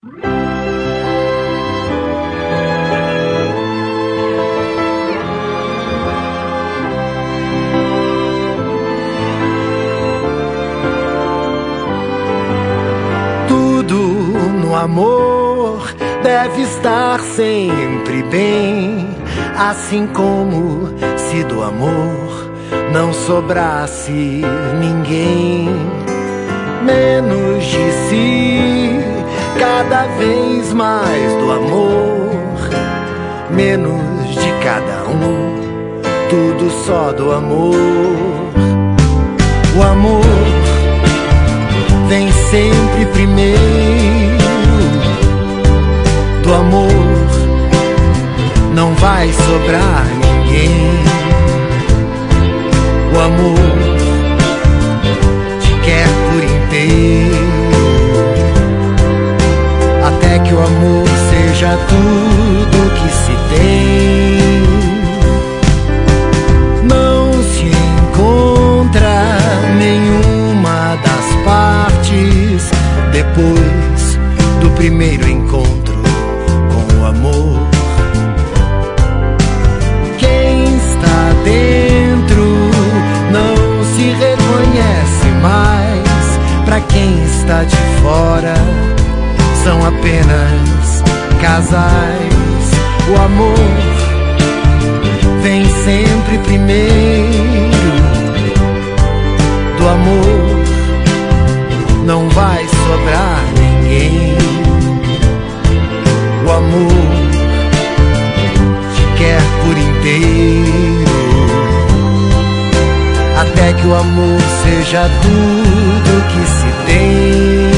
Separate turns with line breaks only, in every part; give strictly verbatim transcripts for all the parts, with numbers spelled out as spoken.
Tudo no amor deve estar sempre bem, assim como se do amor não sobrasse ninguém. Menos de si, cada vez mais do amor, menos de cada um, tudo só do amor. O amor vem sempre primeiro, do amor não vai sobrar ninguém. O amor te quer por inteiro, até que o amor seja tudo que se tem. Não se encontra nenhuma das partes depois do primeiro encontro com o amor. Quem está dentro não se reconhece mais, pra quem está de fora são apenas casais. O amor vem sempre primeiro, do amor não vai sobrar ninguém. O amor te quer por inteiro, até que o amor seja tudo que se tem.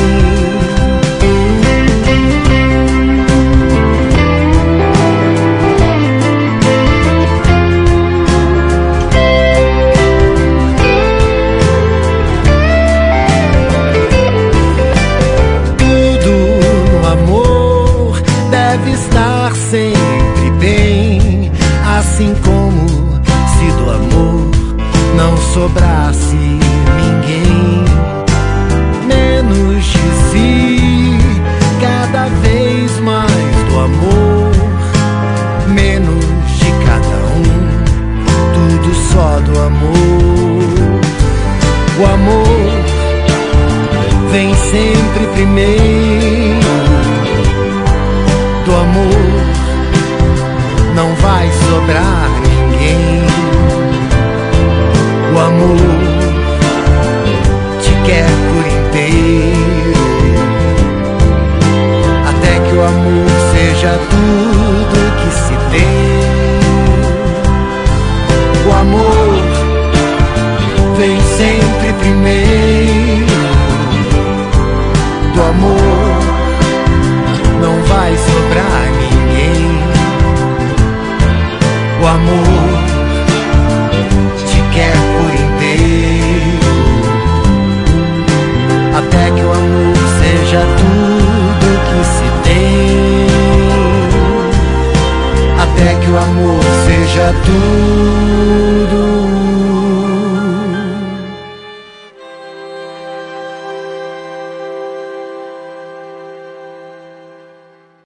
Sempre bem, assim como se do amor não sobrasse ninguém. Menos de si, cada vez mais do amor, menos de cada um, tudo só do amor. O amor vem sempre primeiro, do amor não vai sobrar ninguém. O amor te quer por inteiro, até que o amor seja tudo que se tem. O amor vem sempre primeiro, do amor não vai sobrar ninguém. O amor te quer por inteiro, até que o amor seja tudo que se tem. Até que o amor seja tudo